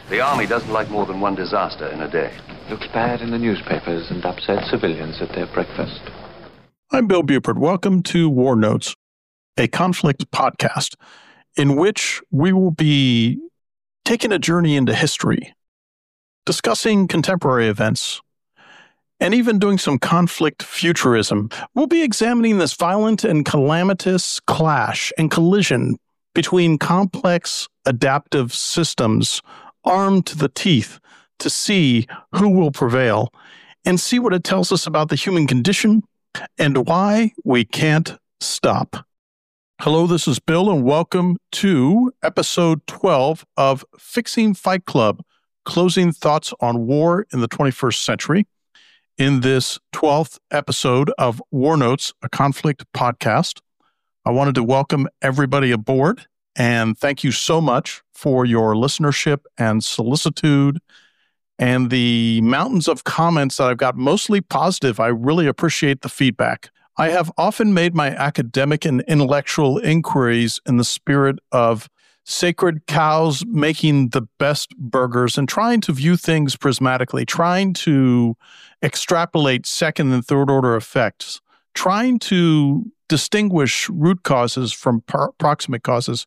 The Army doesn't like more than one disaster in a day. Looks bad in the newspapers and upsets civilians at their breakfast. I'm Bill Buford. Welcome to War Notes, a conflict podcast in which we will be taking a journey into history, discussing contemporary events, and even doing some conflict futurism. We'll be examining this violent and calamitous clash and collision between complex adaptive systems armed to the teeth to see who will prevail and see what it tells us about the human condition and why we can't stop. Hello, this is Bill, and welcome to episode 12 of Fixing Fight Club, Closing Thoughts on War in the 21st Century. In this 12th episode of War Notes, a conflict podcast, I wanted to welcome everybody aboard and thank you so much for your listenership and solicitude and the mountains of comments that I've got, mostly positive. I really appreciate the feedback. I have often made my academic and intellectual inquiries in the spirit of sacred cows making the best burgers and trying to view things prismatically, trying to extrapolate second and third order effects, trying to distinguish root causes from proximate causes.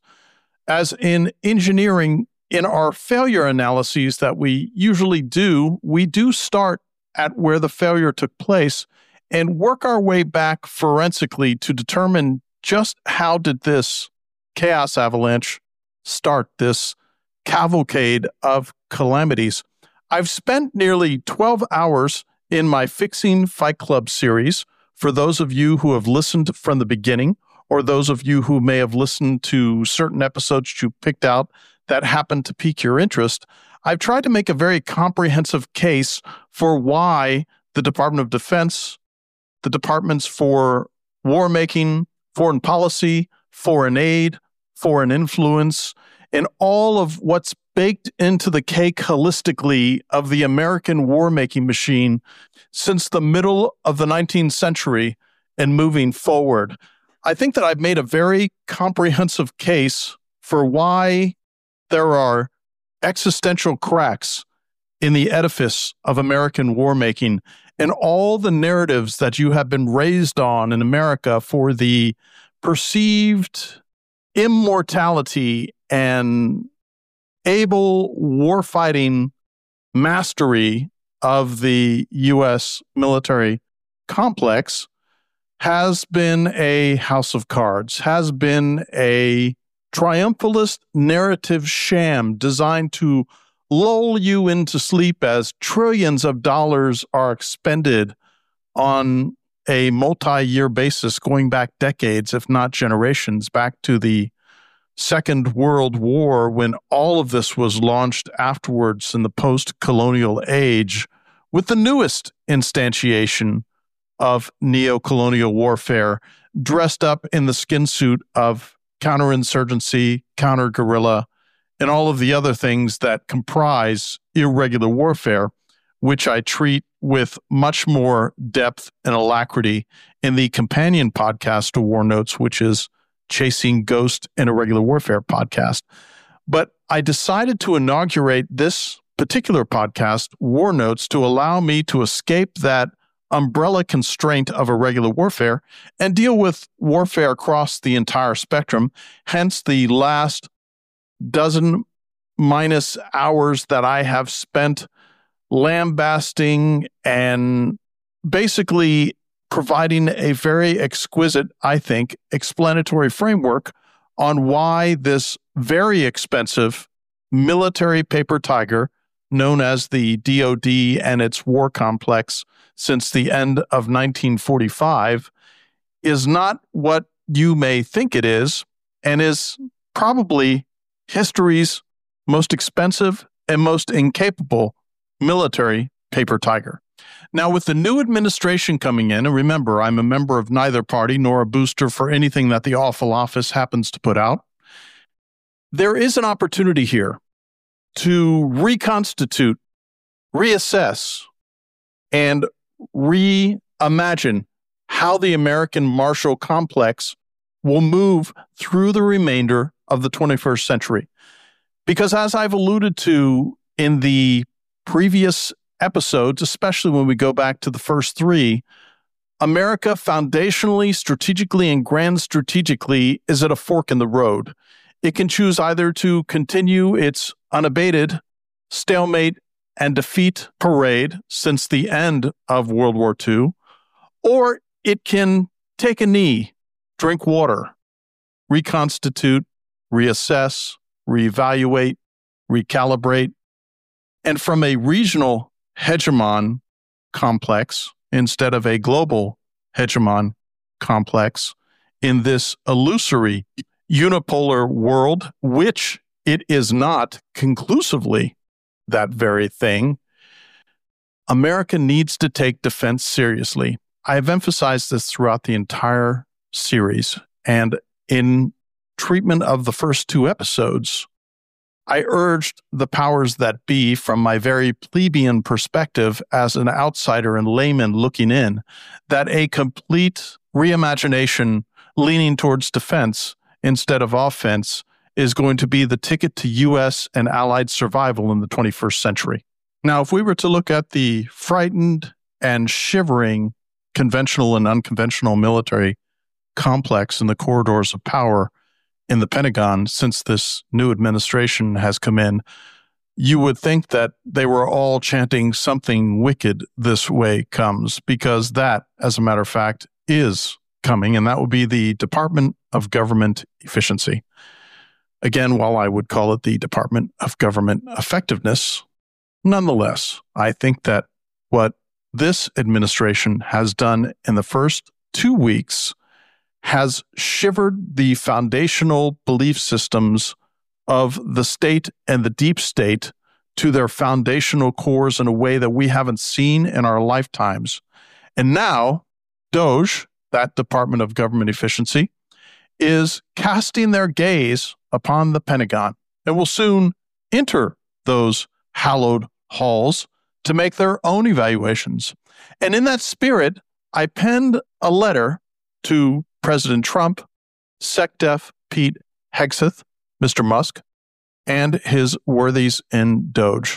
As in engineering, in our failure analyses that we usually do, we do start at where the failure took place and work our way back forensically to determine just how did this chaos avalanche start, this cavalcade of calamities. I've spent nearly 12 hours in my Fixing Fight Club series. For those of you who have listened from the beginning, or those of you who may have listened to certain episodes you picked out that happened to pique your interest, I've tried to make a very comprehensive case for why the Department of Defense, the departments for war making, foreign policy, foreign aid, foreign influence, and all of what's baked into the cake holistically of the American war-making machine since the middle of the 19th century and moving forward. I think that I've made a very comprehensive case for why there are existential cracks in the edifice of American war-making and all the narratives that you have been raised on in America for the perceived immortality and able warfighting mastery of the U.S. military complex has been a house of cards, has been a triumphalist narrative sham designed to lull you into sleep as trillions of dollars are expended on a multi-year basis going back decades, if not generations, back to the Second World War, when all of this was launched afterwards in the post-colonial age with the newest instantiation of neo-colonial warfare, dressed up in the skin suit of counterinsurgency, counter-guerrilla, and all of the other things that comprise irregular warfare, which I treat with much more depth and alacrity in the companion podcast to War Notes, which is Chasing Ghost and Irregular Warfare podcast. But I decided to inaugurate this particular podcast, War Notes, to allow me to escape that umbrella constraint of irregular warfare and deal with warfare across the entire spectrum. Hence the last dozen minus hours that I have spent lambasting and basically providing a very exquisite, I think, explanatory framework on why this very expensive military paper tiger, known as the DoD and its war complex since the end of 1945, is not what you may think it is, and is probably history's most expensive and most incapable military paper tiger. Now, with the new administration coming in, and remember, I'm a member of neither party nor a booster for anything that the Awful Office happens to put out, there is an opportunity here to reconstitute, reassess, and reimagine how the American Marshall Complex will move through the remainder of the 21st century. Because as I've alluded to in the previous episodes, especially when we go back to the first three, America foundationally, strategically, and grand strategically is at a fork in the road. It can choose either to continue its unabated stalemate and defeat parade since the end of World War II, or it can take a knee, drink water, reconstitute, reassess, reevaluate, recalibrate, and from a regional hegemon complex instead of a global hegemon complex in this illusory unipolar world, which it is not conclusively that very thing, America needs to take defense seriously. I have emphasized this throughout the entire series, and in treatment of the first two episodes, I urged the powers that be from my very plebeian perspective as an outsider and layman looking in, that a complete reimagination leaning towards defense instead of offense is going to be the ticket to U.S. and allied survival in the 21st century. Now, if we were to look at the frightened and shivering conventional and unconventional military complex in the corridors of power in the Pentagon since this new administration has come in, you would think that they were all chanting something wicked this way comes, because that, as a matter of fact, is coming, and that would be the Department of Government Efficiency. Again, while I would call it the Department of Government Effectiveness, nonetheless, I think that what this administration has done in the first 2 weeks has shivered the foundational belief systems of the state and the deep state to their foundational cores in a way that we haven't seen in our lifetimes. And now, DOGE, that Department of Government Efficiency, is casting their gaze upon the Pentagon and will soon enter those hallowed halls to make their own evaluations. And in that spirit, I penned a letter to President Trump, SecDef Pete Hegseth, Mr. Musk, and his worthies in DOGE.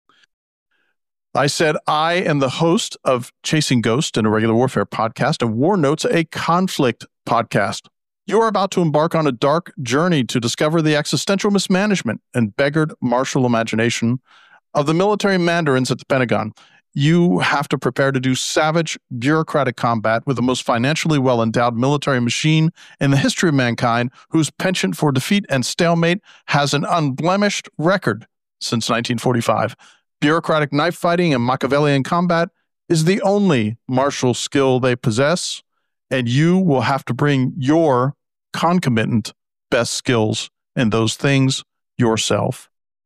I said, I am the host of Chasing Ghosts, an Irregular Warfare podcast, and War Notes, a conflict podcast. You are about to embark on a dark journey to discover the existential mismanagement and beggared martial imagination of the military mandarins at the Pentagon. You have to prepare to do savage, bureaucratic combat with the most financially well-endowed military machine in the history of mankind, whose penchant for defeat and stalemate has an unblemished record since 1945. Bureaucratic knife fighting and Machiavellian combat is the only martial skill they possess, and you will have to bring your concomitant best skills in those things yourself.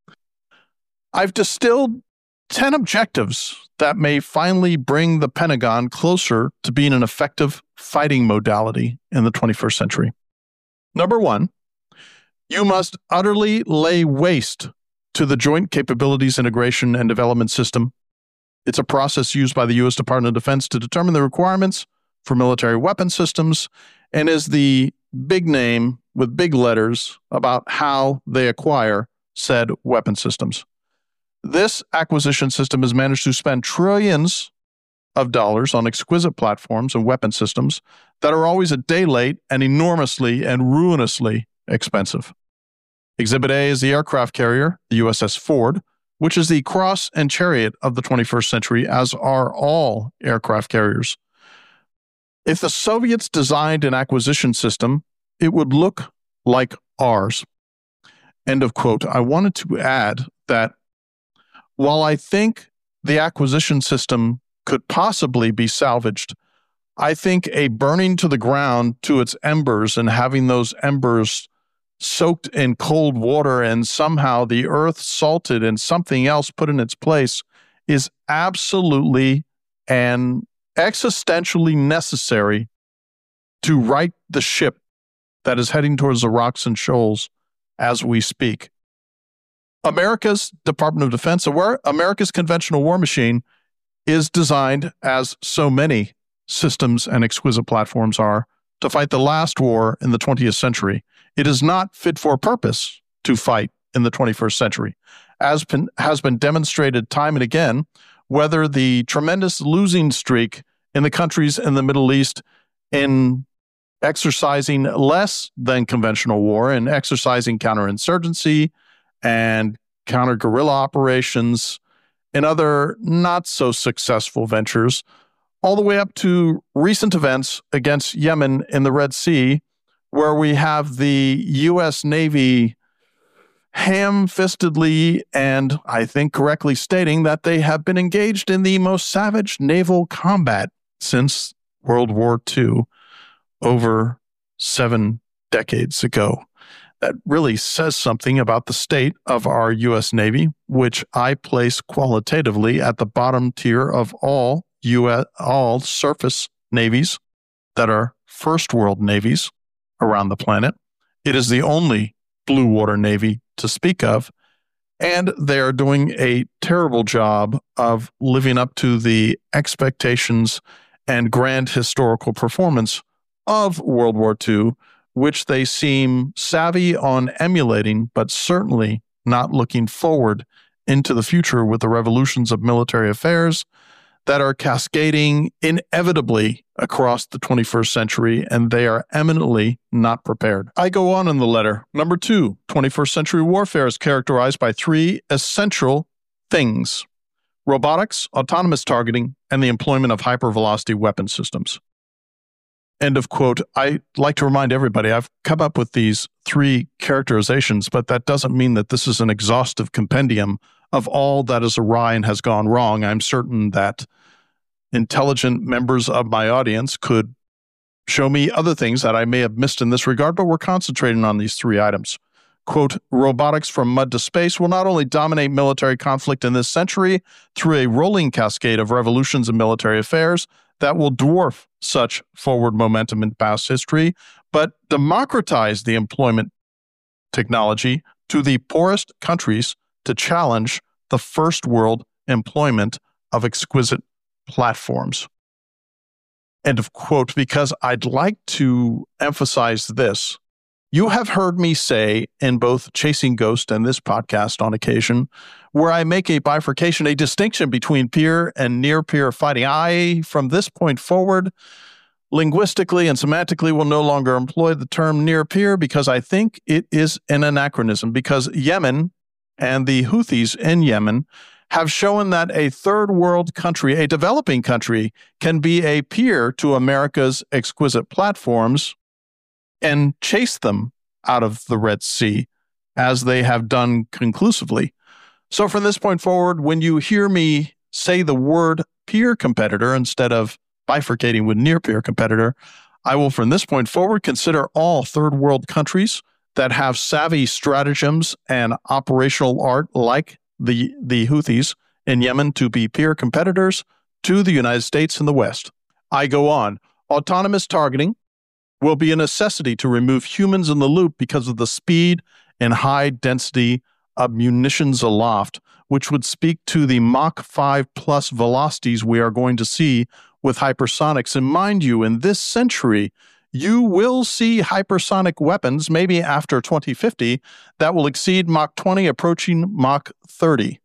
I've distilled 10 objectives that may finally bring the Pentagon closer to being an effective fighting modality in the 21st century. Number 1, you must utterly lay waste to the Joint Capabilities Integration and Development System. It's a process used by the U.S. Department of Defense to determine the requirements for military weapon systems and is the big name with big letters about how they acquire said weapon systems. This acquisition system has managed to spend trillions of dollars on exquisite platforms and weapon systems that are always a day late and enormously and ruinously expensive. Exhibit A is the aircraft carrier, the USS Ford, which is the cross and chariot of the 21st century, as are all aircraft carriers. If the Soviets designed an acquisition system, it would look like ours. End of quote. I wanted to add that while I think the acquisition system could possibly be salvaged, I think a burning to the ground to its embers and having those embers soaked in cold water and somehow the earth salted and something else put in its place is absolutely and existentially necessary to right the ship that is heading towards the rocks and shoals as we speak. America's Department of Defense, America's conventional war machine, is designed, as so many systems and exquisite platforms are, to fight the last war in the 20th century. It is not fit for purpose to fight in the 21st century. as has been demonstrated time and again, whether the tremendous losing streak in the countries in the Middle East in exercising less than conventional war and exercising counterinsurgency and counter-guerrilla operations and other not-so-successful ventures, all the way up to recent events against Yemen in the Red Sea, where we have the U.S. Navy ham-fistedly and I think correctly stating that they have been engaged in the most savage naval combat since World War II over 7 decades ago. That really says something about the state of our U.S. Navy, which I place qualitatively at the bottom tier of all surface navies that are first world navies around the planet. It is the only blue water navy to speak of, and they are doing a terrible job of living up to the expectations and grand historical performance of World War II, which they seem savvy on emulating, but certainly not looking forward into the future with the revolutions of military affairs that are cascading inevitably across the 21st century, and they are eminently not prepared. I go on in the letter. Number 2, 21st century warfare is characterized by 3 essential things: robotics, autonomous targeting, and the employment of hypervelocity weapon systems. End of quote. I like to remind everybody I've come up with these 3 characterizations, but that doesn't mean that this is an exhaustive compendium of all that is awry and has gone wrong. I'm certain that intelligent members of my audience could show me other things that I may have missed in this regard, but we're concentrating on these 3 items. Quote, robotics from mud to space will not only dominate military conflict in this century through a rolling cascade of revolutions in military affairs that will dwarf such forward momentum in past history, but democratize the employment technology to the poorest countries to challenge the first world employment of exquisite platforms. End of quote, because I'd like to emphasize this. You have heard me say in both Chasing Ghost and this podcast on occasion, where I make a bifurcation, a distinction between peer and near-peer fighting. I, from this point forward, linguistically and semantically will no longer employ the term near-peer because I think it is an anachronism, because Yemen and the Houthis in Yemen have shown that a third world country, a developing country, can be a peer to America's exquisite platforms and chase them out of the Red Sea, as they have done conclusively. So from this point forward, when you hear me say the word peer competitor instead of bifurcating with near peer competitor, I will from this point forward consider all third world countries that have savvy stratagems and operational art like the Houthis in Yemen to be peer competitors to the United States and the West. I go on. Autonomous targeting will be a necessity to remove humans in the loop because of the speed and high density of munitions aloft, which would speak to the Mach 5 plus velocities we are going to see with hypersonics. And mind you, in this century, you will see hypersonic weapons, maybe after 2050, that will exceed Mach 20, approaching Mach 30.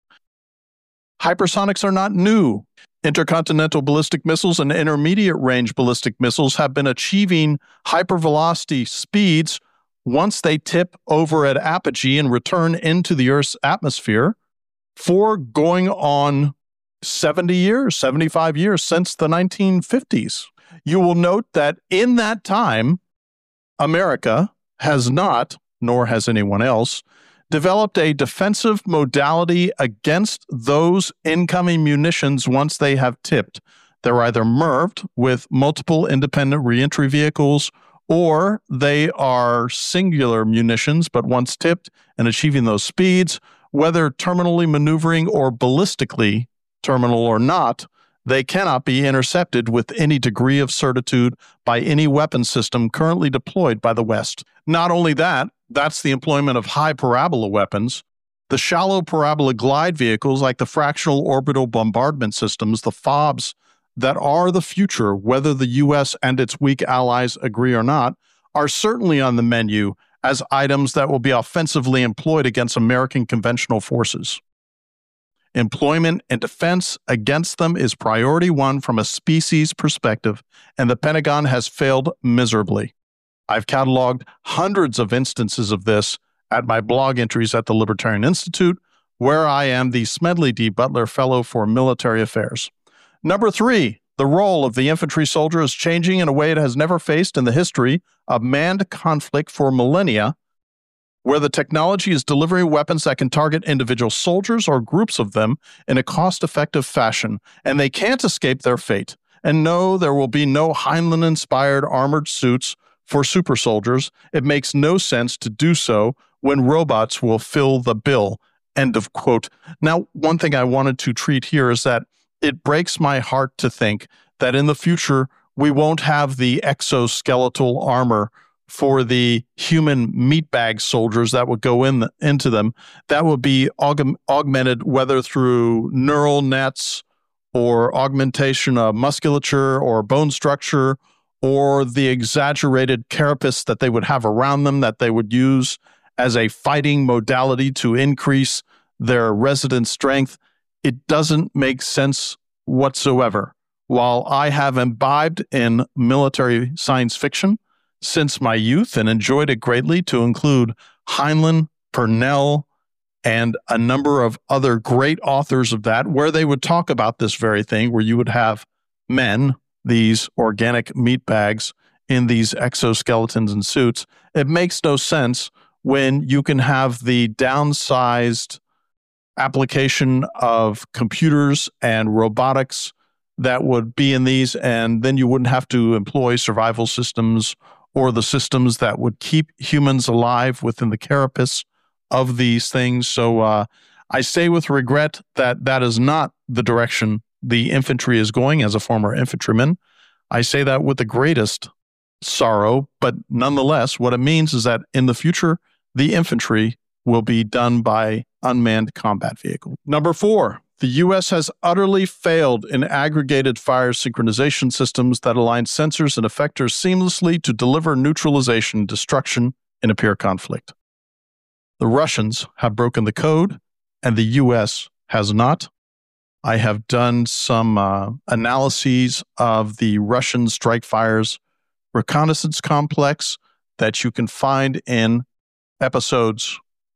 Hypersonics are not new. Intercontinental ballistic missiles and intermediate-range ballistic missiles have been achieving hypervelocity speeds once they tip over at apogee and return into the Earth's atmosphere for going on 70 years, 75 years since the 1950s. You will note that in that time, America has not, nor has anyone else, developed a defensive modality against those incoming munitions once they have tipped. They're either MIRVed with multiple independent reentry vehicles, or they are singular munitions, but once tipped and achieving those speeds, whether terminally maneuvering or ballistically terminal or not, they cannot be intercepted with any degree of certitude by any weapon system currently deployed by the West. Not only that, that's the employment of high parabola weapons. The shallow parabola glide vehicles like the fractional orbital bombardment systems, the FOBs, that are the future, whether the U.S. and its weak allies agree or not, are certainly on the menu as items that will be offensively employed against American conventional forces. Employment and defense against them is priority one from a species perspective, and the Pentagon has failed miserably. I've cataloged hundreds of instances of this at my blog entries at the Libertarian Institute, where I am the Smedley D. Butler Fellow for Military Affairs. Number 3, the role of the infantry soldier is changing in a way it has never faced in the history of manned conflict for millennia, where the technology is delivering weapons that can target individual soldiers or groups of them in a cost-effective fashion, and they can't escape their fate. And no, there will be no Heinlein-inspired armored suits for super soldiers. It makes no sense to do so when robots will fill the bill. End of quote. Now, one thing I wanted to treat here is that it breaks my heart to think that in the future, we won't have the exoskeletal armor for the human meatbag soldiers that would go into them. That would be augmented whether through neural nets or augmentation of musculature or bone structure, or the exaggerated carapace that they would have around them that they would use as a fighting modality to increase their resident strength. It doesn't make sense whatsoever. While I have imbibed in military science fiction since my youth and enjoyed it greatly, to include Heinlein, Purnell, and a number of other great authors of that, where they would talk about this very thing, where you would have men, these organic meat bags, in these exoskeletons and suits. It makes no sense when you can have the downsized application of computers and robotics that would be in these, and then you wouldn't have to employ survival systems or the systems that would keep humans alive within the carapace of these things. So I say with regret that that is not the direction the infantry is going as a former infantryman. I say that with the greatest sorrow, but nonetheless, what it means is that in the future, the infantry will be done by unmanned combat vehicle. Number 4, the U.S. has utterly failed in aggregated fire synchronization systems that align sensors and effectors seamlessly to deliver neutralization and destruction in a peer conflict. The Russians have broken the code, and the U.S. has not. I have done some analyses of the Russian strike fires reconnaissance complex that you can find in episodes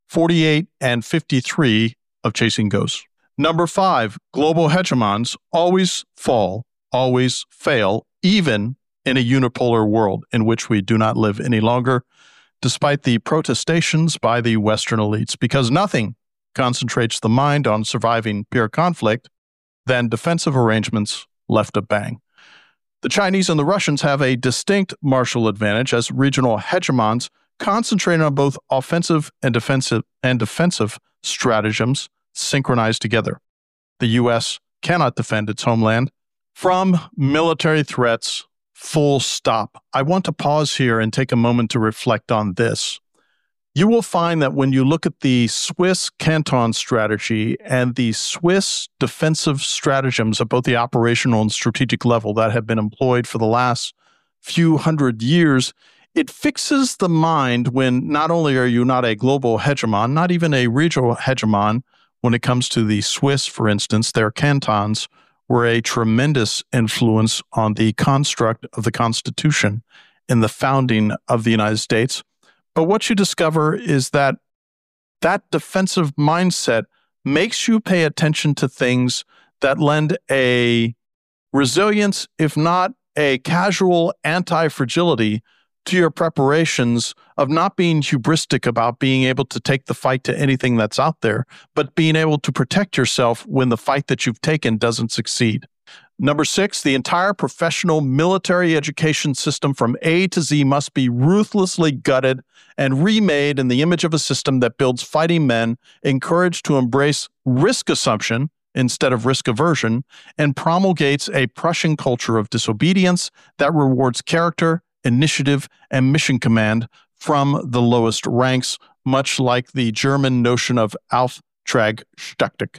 48 and 53 of Chasing Ghosts. Number 5, global hegemons always fall, always fail, even in a unipolar world in which we do not live any longer, despite the protestations by the Western elites, because nothing concentrates the mind on surviving peer conflict than defensive arrangements left of bang. The Chinese and the Russians have a distinct martial advantage as regional hegemons, concentrating on both offensive and defensive stratagems synchronized together. The U.S. cannot defend its homeland from military threats, full stop. I want to pause here and take a moment to reflect on this. You will find that when you look at the Swiss Canton strategy and the Swiss defensive stratagems at both the operational and strategic level that have been employed for the last few hundred years, it fixes the mind when not only are you not a global hegemon, not even a regional hegemon. When it comes to the Swiss, for instance, their cantons were a tremendous influence on the construct of the Constitution in the founding of the United States. But what you discover is that that defensive mindset makes you pay attention to things that lend a resilience, if not a casual anti-fragility, to your preparations of not being hubristic about being able to take the fight to anything that's out there, but being able to protect yourself when the fight that you've taken doesn't succeed. Number 6, the entire professional military education system from A to Z must be ruthlessly gutted and remade in the image of a system that builds fighting men, encouraged to embrace risk assumption instead of risk aversion, and promulgates a Prussian culture of disobedience that rewards character, initiative, and mission command from the lowest ranks, much like the German notion of Auftragsstaktik.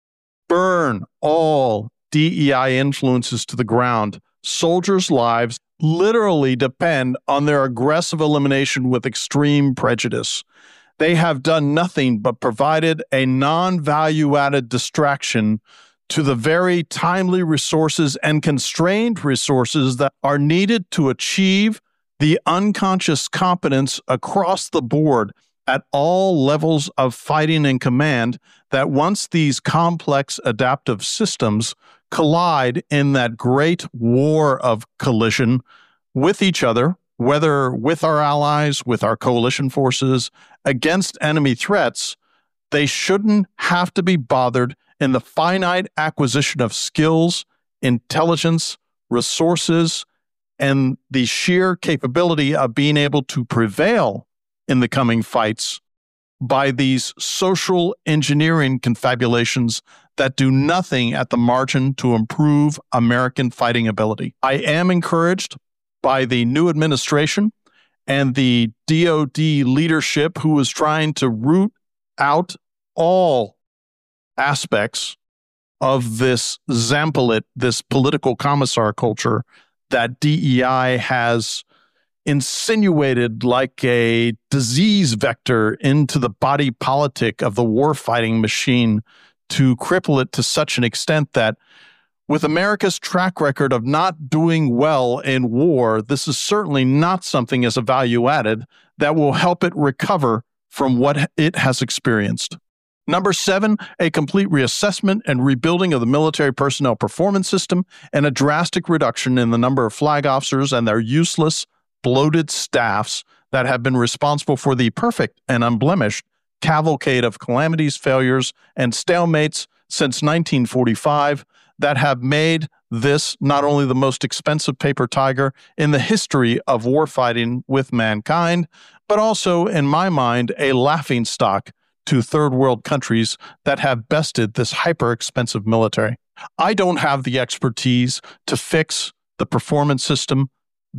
Burn all DEI influences to the ground. Soldiers' lives literally depend on their aggressive elimination with extreme prejudice. They have done nothing but provided a non-value-added distraction to the very timely resources and constrained resources that are needed to achieve the unconscious competence across the board at all levels of fighting and command, that once these complex adaptive systems collide in that great war of collision with each other, whether with our allies, with our coalition forces, against enemy threats, they shouldn't have to be bothered in the finite acquisition of skills, intelligence, resources, and the sheer capability of being able to prevail in the coming fights by these social engineering confabulations that do nothing at the margin to improve American fighting ability. I am encouraged by the new administration and the DoD leadership, who is trying to root out all aspects of this Zampolit, this political commissar culture that DEI has insinuated like a disease vector into the body politic of the warfighting machine, to cripple it to such an extent that with America's track record of not doing well in war, this is certainly not something as a value added that will help it recover from what it has experienced. Number 7, a complete reassessment and rebuilding of the military personnel performance system, and a drastic reduction in the number of flag officers and their useless, bloated staffs that have been responsible for the perfect and unblemished cavalcade of calamities, failures, and stalemates since 1945 that have made this not only the most expensive paper tiger in the history of warfighting with mankind, but also, in my mind, a laughingstock to third world countries that have bested this hyper-expensive military. I don't have the expertise to fix the performance system,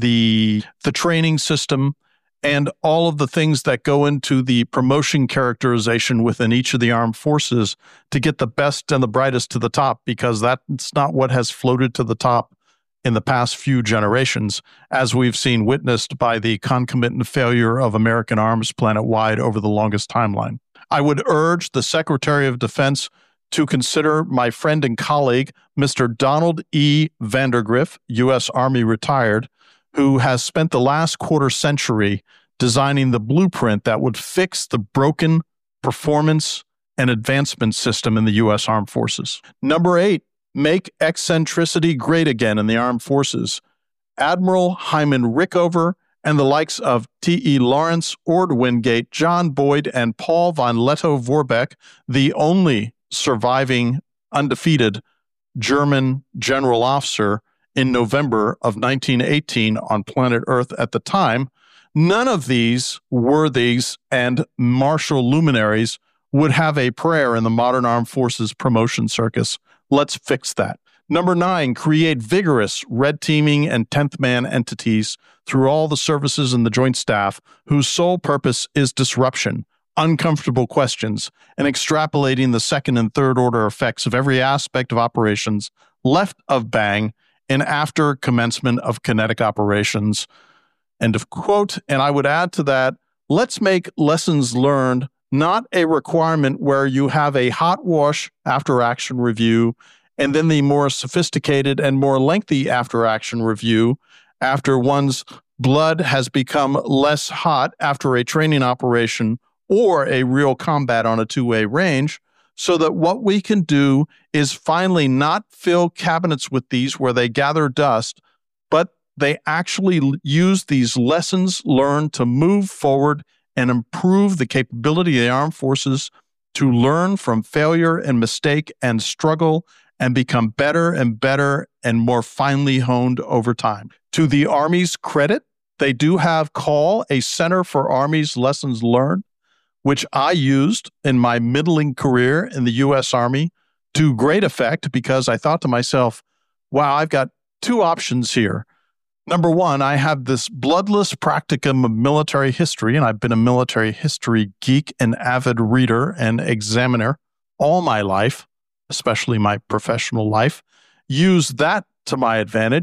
the training system, and all of the things that go into the promotion characterization within each of the armed forces to get the best and the brightest to the top, because that's not what has floated to the top in the past few generations, as we've seen witnessed by the concomitant failure of American arms planet-wide over the longest timeline. I would urge the Secretary of Defense to consider my friend and colleague, Mr. Donald E. Vandergriff, U.S. Army retired, who has spent the last quarter century designing the blueprint that would fix the broken performance and advancement system in the U.S. Armed Forces. Number 8, make eccentricity great again in the armed forces. Admiral Hyman Rickover and the likes of T.E. Lawrence, Ord Wingate, John Boyd, and Paul von Lettow-Vorbeck, the only surviving undefeated German general officer in November of 1918 on planet Earth at the time, none of these worthies and martial luminaries would have a prayer in the modern armed forces promotion circus. Let's fix that. Number 9, create vigorous red teaming and 10th man entities through all the services and the joint staff whose sole purpose is disruption, uncomfortable questions, and extrapolating the second and third order effects of every aspect of operations left of bang and after commencement of kinetic operations. End of quote. And I would add to that, let's make lessons learned not a requirement where you have a hot wash after action review and then the more sophisticated and more lengthy after action review after one's blood has become less hot after a training operation or a real combat on a two-way range, so that what we can do is finally not fill cabinets with these where they gather dust, but they actually use these lessons learned to move forward and improve the capability of the armed forces to learn from failure and mistake and struggle and become better and better and more finely honed over time. To the Army's credit, they do have CALL, a Center for Army's Lessons Learned, which I used in my middling career in the U.S. Army to great effect, because I thought to myself, wow, I've got two options here. Number 1, I have this bloodless practicum of military history, and I've been a military history geek and avid reader and examiner all my life, especially my professional life. Use that to my advantage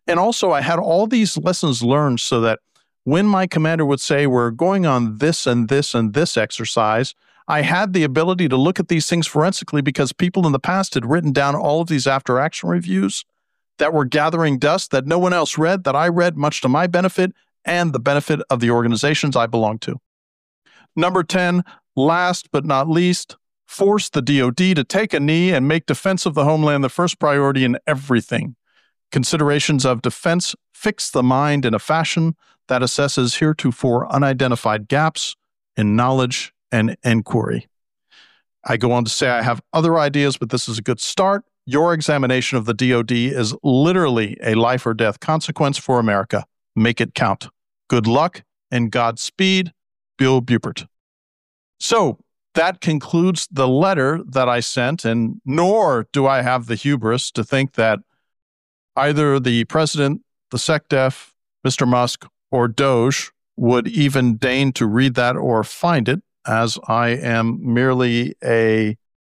And also, I had all these lessons learned so that when my commander would say, we're going on this and this and this exercise, I had the ability to look at these things forensically because people in the past had written down all of these after-action reviews that were gathering dust that no one else read, that I read much to my benefit and the benefit of the organizations I belong to. Number 10, last but not least, force the DoD to take a knee and make defense of the homeland the first priority in everything. Considerations of defense fix the mind in a fashion that assesses heretofore unidentified gaps in knowledge and inquiry. I go on to say I have other ideas, but this is a good start. Your examination of the DoD is literally a life or death consequence for America. Make it count. Good luck and Godspeed, Bill Buppert. So that concludes the letter that I sent, and nor do I have the hubris to think that either the president, the SecDef, Mr. Musk, or Doge would even deign to read that or find it, as I am merely a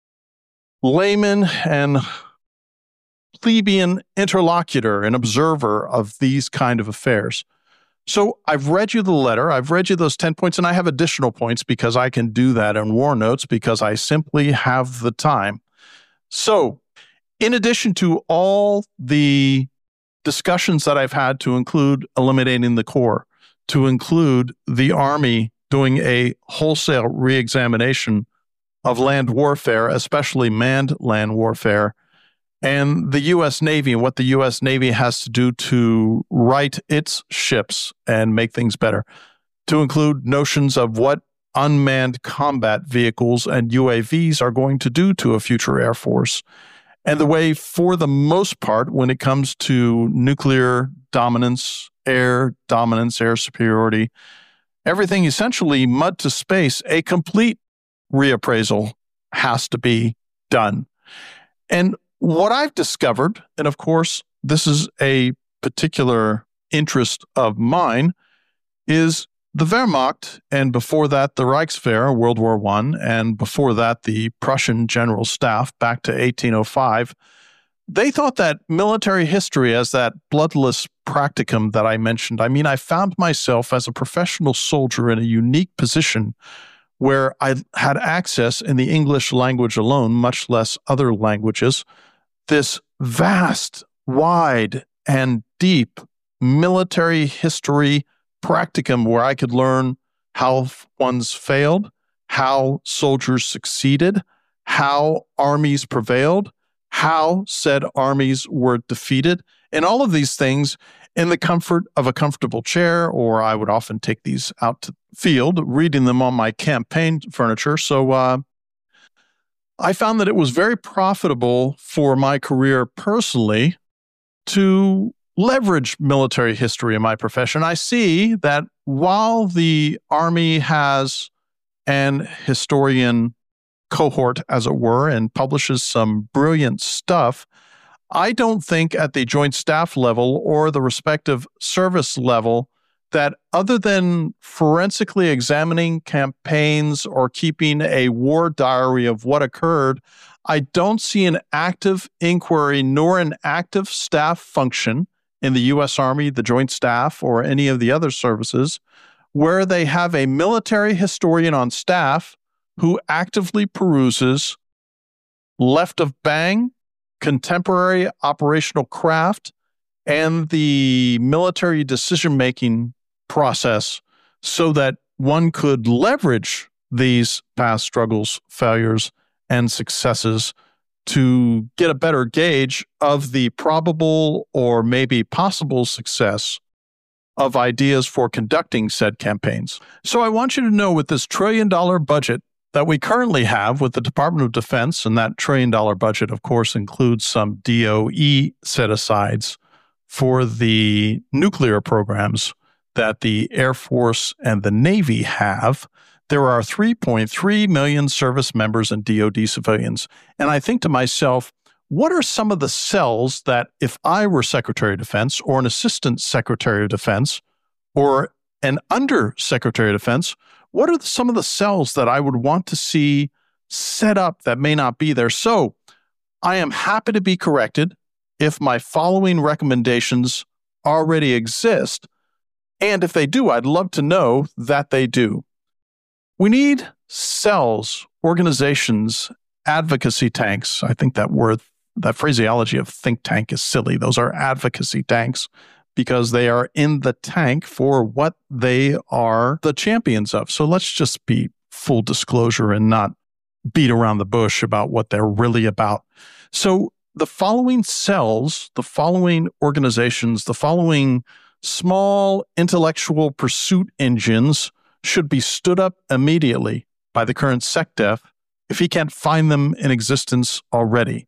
layman and plebeian interlocutor and observer of these kind of affairs. So I've read you the letter, I've read you those 10 points, and I have additional points because I can do that in War Notes because I simply have the time. So in addition to all the discussions that I've had to include eliminating the Corps, to include the Army doing a wholesale reexamination of land warfare, especially manned land warfare, and the U.S. Navy and what the U.S. Navy has to do to right its ships and make things better, to include notions of what unmanned combat vehicles and UAVs are going to do to a future Air Force, and the way, for the most part, when it comes to nuclear dominance, air superiority, everything essentially mud to space, a complete reappraisal has to be done. And what I've discovered, and of course, this is a particular interest of mine, is the Wehrmacht, and before that, the Reichswehr, World War I, and before that, the Prussian General Staff back to 1805, they thought that military history as that bloodless practicum that I mentioned. I mean, I found myself as a professional soldier in a unique position where I had access in the English language alone, much less other languages, this vast, wide, and deep military history practicum where I could learn how ones failed, how soldiers succeeded, how armies prevailed, how said armies were defeated, and all of these things in the comfort of a comfortable chair, or I would often take these out to the field, reading them on my campaign furniture. So I found that it was very profitable for my career personally to leverage military history in my profession. I see that while the Army has an historian cohort, as it were, and publishes some brilliant stuff, I don't think at the Joint Staff level or the respective service level that other than forensically examining campaigns or keeping a war diary of what occurred, I don't see an active inquiry nor an active staff function in the U.S. Army, the Joint Staff, or any of the other services, where they have a military historian on staff who actively peruses left of bang, contemporary operational craft, and the military decision-making process so that one could leverage these past struggles, failures, and successes to get a better gauge of the probable or maybe possible success of ideas for conducting said campaigns. So I want you to know, with this $1 trillion budget that we currently have with the Department of Defense, and that $1 trillion budget, of course, includes some DOE set-asides for the nuclear programs that the Air Force and the Navy have, there are 3.3 million service members and DoD civilians. And I think to myself, what are some of the cells that if I were Secretary of Defense or an Assistant Secretary of Defense or an Under Secretary of Defense, what are some of the cells that I would want to see set up that may not be there? So I am happy to be corrected if my following recommendations already exist. And if they do, I'd love to know that they do. We need cells, organizations, advocacy tanks. I think that word, that phraseology of think tank is silly. Those are advocacy tanks because they are in the tank for what they are the champions of. So let's just be full disclosure and not beat around the bush about what they're really about. So the following cells, the following organizations, the following small intellectual pursuit engines should be stood up immediately by the current SecDef if he can't find them in existence already.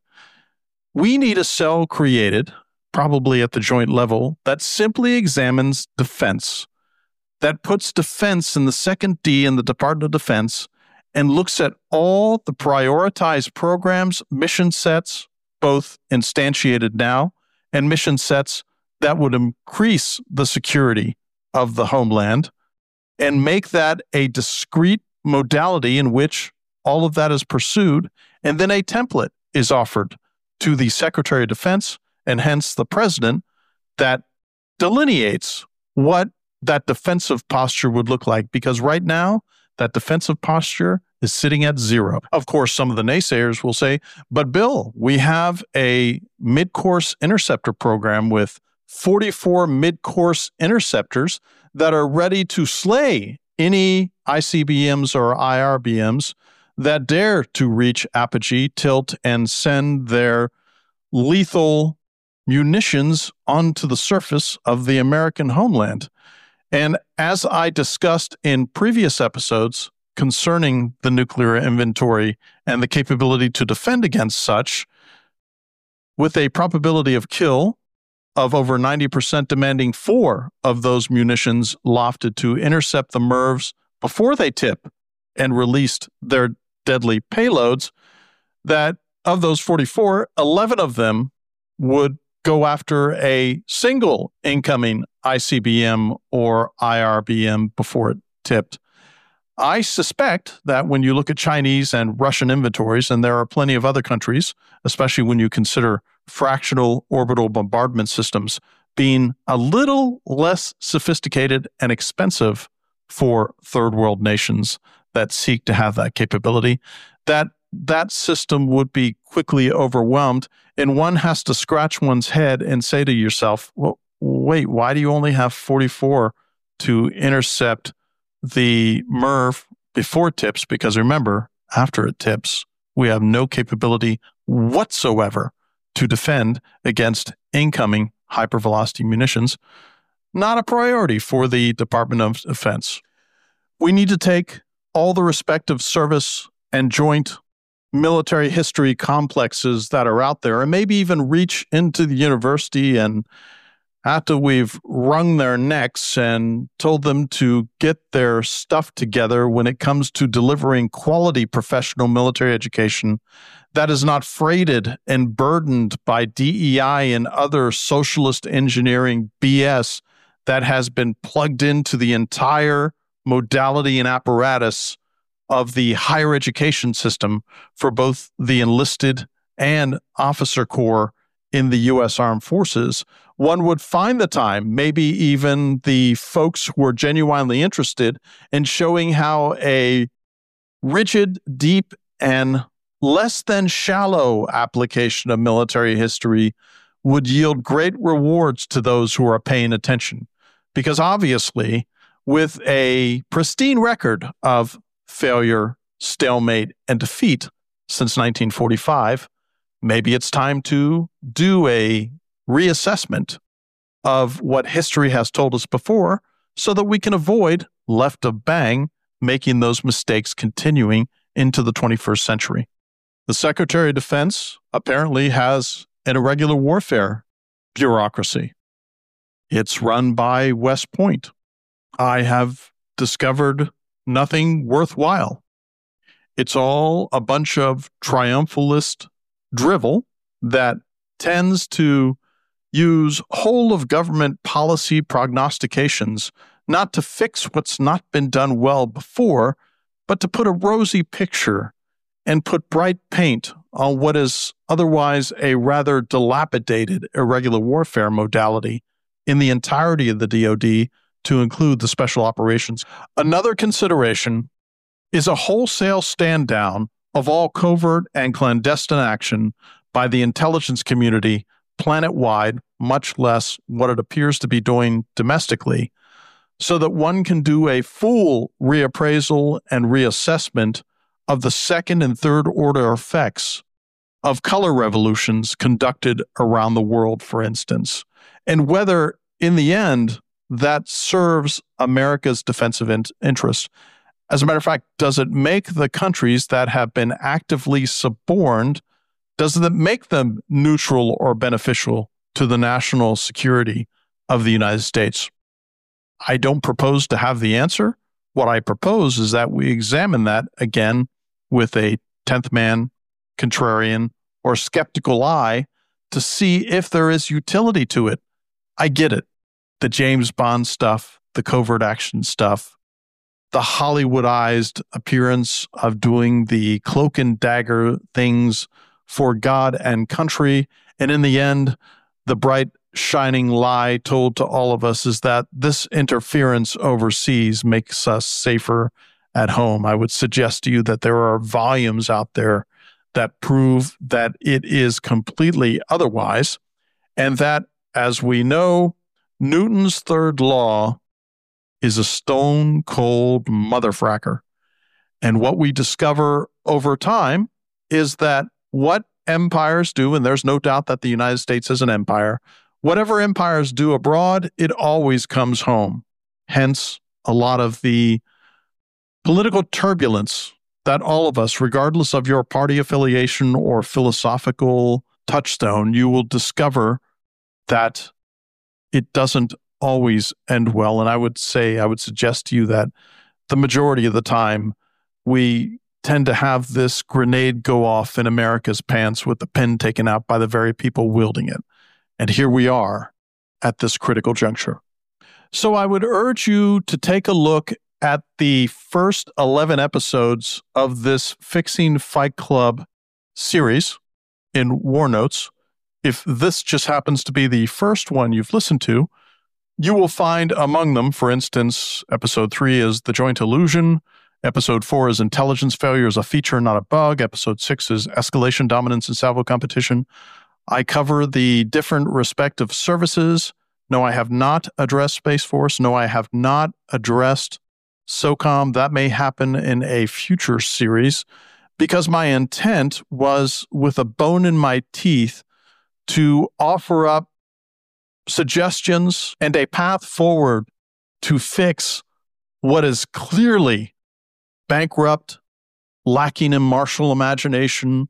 We need a cell created, probably at the joint level, that simply examines defense, that puts defense in the second D in the Department of Defense and looks at all the prioritized programs, mission sets, both instantiated now and mission sets that would increase the security of the homeland and make that a discrete modality in which all of that is pursued, and then a template is offered to the Secretary of Defense and hence the President that delineates what that defensive posture would look like. Because right now, that defensive posture is sitting at 0. Of course, some of the naysayers will say, but Bill, we have a mid-course interceptor program with 44 mid-course interceptors that are ready to slay any ICBMs or IRBMs that dare to reach apogee, tilt, and send their lethal munitions onto the surface of the American homeland. And as I discussed in previous episodes concerning the nuclear inventory and the capability to defend against such, with a probability of kill of over 90% demanding 4 of those munitions lofted to intercept the MIRVs before they tip and released their deadly payloads, that of those 44, 11 of them would go after a single incoming ICBM or IRBM before it tipped. I suspect that when you look at Chinese and Russian inventories, and there are plenty of other countries, especially when you consider fractional orbital bombardment systems being a little less sophisticated and expensive for third world nations that seek to have that capability, that system would be quickly overwhelmed. And one has to scratch one's head and say to yourself, well, wait, why do you only have 44 to intercept the MIRV before it tips? Because remember, after it tips, we have no capability whatsoever to defend against incoming hypervelocity munitions. Not a priority for the Department of Defense. We need to take all the respective service and joint military history complexes that are out there and maybe even reach into the university, and after we've wrung their necks and told them to get their stuff together when it comes to delivering quality professional military education that is not freighted and burdened by DEI and other socialist engineering BS that has been plugged into the entire modality and apparatus of the higher education system for both the enlisted and officer corps in the U.S. Armed Forces, one would find the time, maybe even the folks who are genuinely interested in showing how a rigid, deep, and less than shallow application of military history would yield great rewards to those who are paying attention. Because obviously, with a pristine record of failure, stalemate, and defeat since 1945, maybe it's time to do a reassessment of what history has told us before so that we can avoid, left of bang, making those mistakes continuing into the 21st century. The Secretary of Defense apparently has an irregular warfare bureaucracy. It's run by West Point. I have discovered nothing worthwhile. It's all a bunch of triumphalist drivel that tends to use whole of government policy prognostications not to fix what's not been done well before, but to put a rosy picture and put bright paint on what is otherwise a rather dilapidated irregular warfare modality in the entirety of the DoD to include the special operations. Another consideration is a wholesale stand down of all covert and clandestine action by the intelligence community planet-wide, much less what it appears to be doing domestically, so that one can do a full reappraisal and reassessment of the second and third order effects of color revolutions conducted around the world, for instance, and whether, in the end, that serves America's defensive interests. As a matter of fact, does it make the countries that have been actively suborned, does it make them neutral or beneficial to the national security of the United States? I don't propose to have the answer. What I propose is that we examine that again with a 10th man, contrarian, or skeptical eye to see if there is utility to it. I get it. The James Bond stuff, the covert action stuff, the Hollywoodized appearance of doing the cloak and dagger things for God and country. And in the end, the bright, shining lie told to all of us is that this interference overseas makes us safer at home. I would suggest to you that there are volumes out there that prove that it is completely otherwise, and that, as we know, Newton's third law is a stone cold motherfracker. And what we discover over time is that what empires do, and there's no doubt that the United States is an empire, whatever empires do abroad, it always comes home. Hence, a lot of the political turbulence that all of us, regardless of your party affiliation or philosophical touchstone, you will discover that it doesn't always end well. And I would suggest to you that the majority of the time, we tend to have this grenade go off in America's pants with the pin taken out by the very people wielding it. And here we are at this critical juncture. So I would urge you to take a look at the first 11 episodes of this Fixing Fight Club series in War Notes. If this just happens to be the first one you've listened to, you will find among them, for instance, episode 3 is The Joint Illusion. Episode 4 is Intelligence Failure is a Feature, Not a Bug. Episode 6 is Escalation, Dominance, and Salvo Competition. I cover the different respective services. No, I have not addressed Space Force. No, I have not addressed SOCOM. That may happen in a future series because my intent was, with a bone in my teeth, to offer up suggestions and a path forward to fix what is clearly bankrupt, lacking in martial imagination,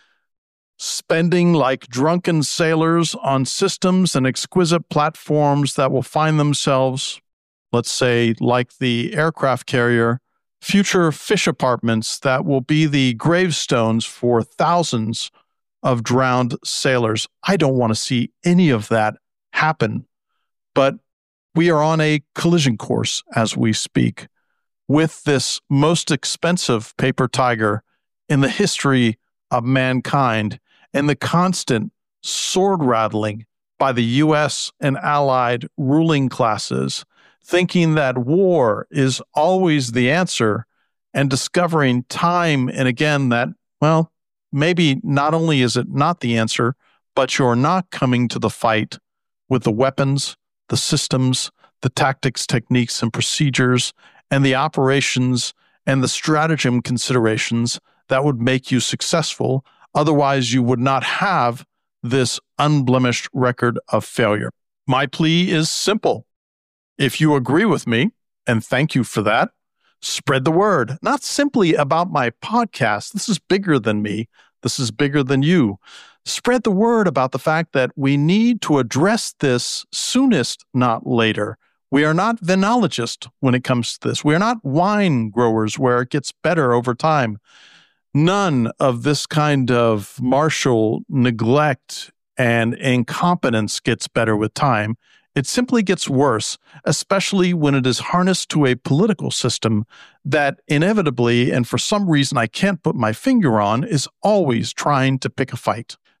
spending like drunken sailors on systems and exquisite platforms that will find themselves, let's say, like the aircraft carrier, future fish apartments that will be the gravestones for thousands of drowned sailors. I don't want to see any of that happen, but we are on a collision course as we speak with this most expensive paper tiger in the history of mankind and the constant sword rattling by the U.S. and allied ruling classes, thinking that war is always the answer and discovering time and again that, well, maybe not only is it not the answer, but you're not coming to the fight with the weapons, the systems, the tactics, techniques, and procedures, and the operations and the stratagem considerations that would make you successful. Otherwise, you would not have this unblemished record of failure. My plea is simple. If you agree with me, and thank you for that, spread the word, not simply about my podcast. This is bigger than me. This is bigger than you. Spread the word about the fact that we need to address this soonest, not later. We are not venologists when it comes to this. We are not wine growers where it gets better over time. None of this kind of martial neglect and incompetence gets better with time. It simply gets worse, especially when it is harnessed to a political system that inevitably, and for some reason I can't put my finger on, is always trying to pick a fight.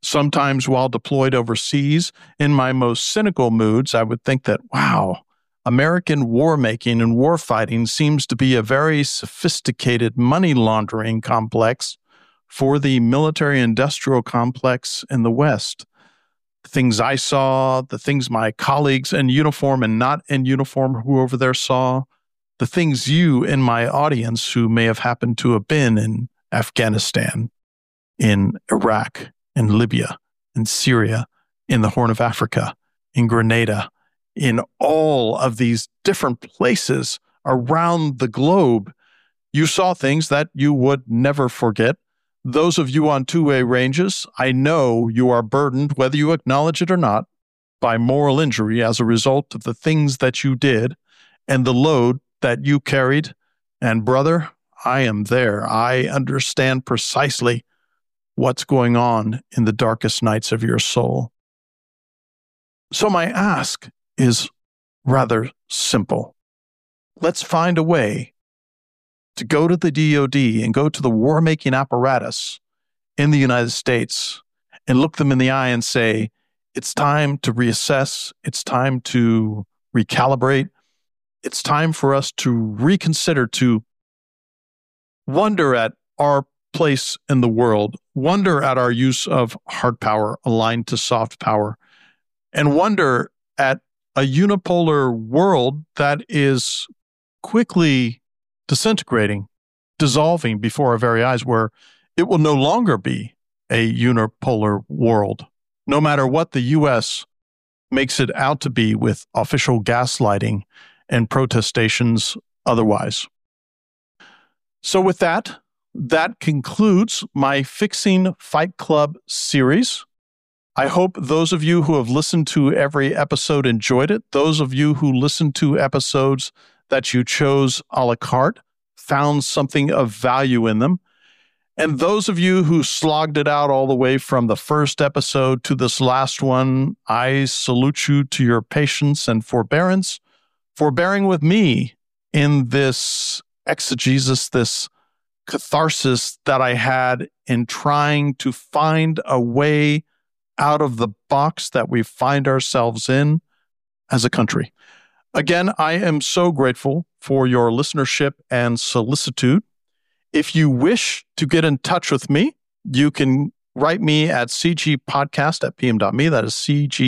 Sometimes while deployed overseas, in my most cynical moods, I would think that, wow, American war making and war fighting seems to be a very sophisticated money laundering complex for the military industrial complex in the West. The things I saw, the things my colleagues in uniform and not in uniform who over there saw, the things you in my audience who may have happened to have been in Afghanistan, in Iraq, in Libya, in Syria, in the Horn of Africa, in Grenada, in all of these different places around the globe, you saw things that you would never forget. Those of you on two-way ranges, I know you are burdened, whether you acknowledge it or not, by moral injury as a result of the things that you did and the load that you carried. And brother, I am there. I understand precisely what's going on in the darkest nights of your soul. So my ask is rather simple. Let's find a way to go to the DoD and go to the war-making apparatus in the United States and look them in the eye and say, it's time to reassess, it's time to recalibrate, it's time for us to reconsider, to wonder at our place in the world, wonder at our use of hard power aligned to soft power, and wonder at a unipolar world that is quickly disintegrating, dissolving before our very eyes, where it will no longer be a unipolar world, no matter what the U.S. makes it out to be with official gaslighting and protestations otherwise. So with that concludes my Fixing Fight Club series. I hope those of you who have listened to every episode enjoyed it. Those of you who listened to episodes that you chose a la carte found something of value in them. And those of you who slogged it out all the way from the first episode to this last one, I salute you to your patience and forbearance for bearing with me in this exegesis, this catharsis that I had in trying to find a way out of the box that we find ourselves in as a country. Again, I am so grateful for your listenership and solicitude. If you wish to get in touch with me, you can write me at cgpodcast@pm.me. That is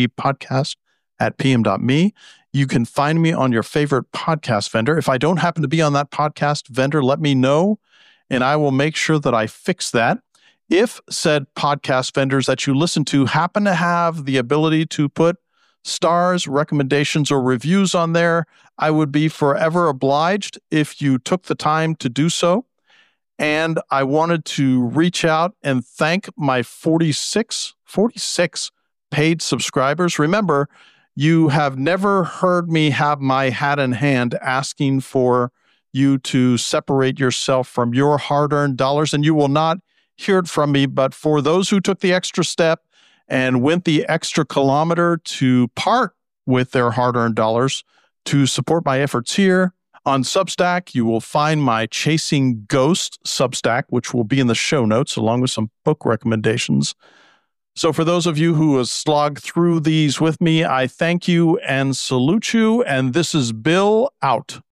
cgpodcast@pm.me. You can find me on your favorite podcast vendor. If I don't happen to be on that podcast vendor, let me know, and I will make sure that I fix that. If said podcast vendors that you listen to happen to have the ability to put stars, recommendations, or reviews on there, I would be forever obliged if you took the time to do so. And I wanted to reach out and thank my 46 paid subscribers. Remember, you have never heard me have my hat in hand asking for you to separate yourself from your hard-earned dollars, and you will not hear it from me. But for those who took the extra step and went the extra kilometer to part with their hard-earned dollars to support my efforts here, on Substack, you will find my Chasing Ghost Substack, which will be in the show notes, along with some book recommendations. So for those of you who have slogged through these with me, I thank you and salute you. And this is Bill out.